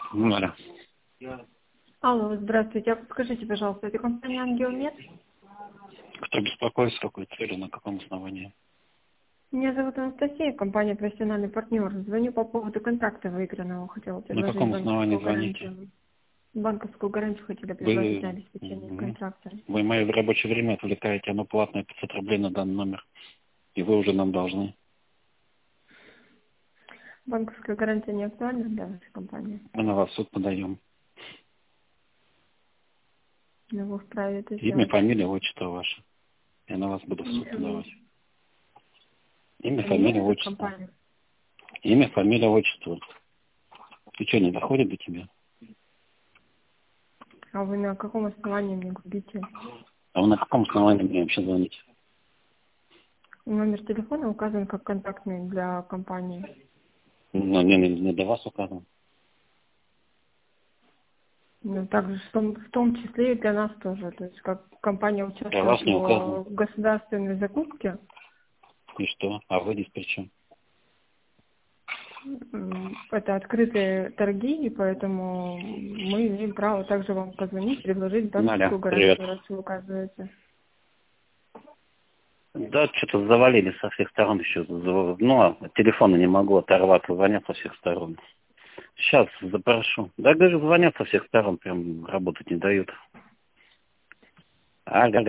Алло. Алло, здравствуйте. А подскажите, пожалуйста, это компания «Ангелмед»? Кто беспокоит, с какой целью, на каком основании? Меня зовут Анастасия, компания «Профессиональный партнер». Звоню по поводу контракта выигранного. Хотела На предложить каком основании банковскую звоните? гарантию. Банковскую гарантию хотели предложить на Вы, обеспечение контракта. вы мое рабочее время отвлекаете, оно платное, 500 рублей на данный номер. И вы уже нам должны. Банковская гарантия не актуальна для вашей компании? Мы на вас в суд подаем. Но вы вправе это Имя, сделать. фамилия, отчество ваше. Я на вас буду в суд Ничего. подавать. Имя, фамилия, Поменяли отчество. компанию? Имя, фамилия, отчество. Ты что, не доходит до тебя? А вы на каком основании мне губите? А вы на каком основании мне вообще звоните? Номер телефона указан как контактный для компании. Ну, не до вас указан. Ну, также в том числе и для нас тоже. То есть как компания Для участвует вас не указан. в государственной закупке, И что? А вы здесь при чем? это открытые торги, и поэтому мы имеем право также вам позвонить, предложить банковскую Наля, привет. гарантию, раз вы указываете. Да, что-то завалили со всех сторон еще. Ну, от телефона не могу оторваться, звонят со всех сторон. Сейчас запрошу. Да, говорю, звонят со всех сторон, прям работать не дают. Алло.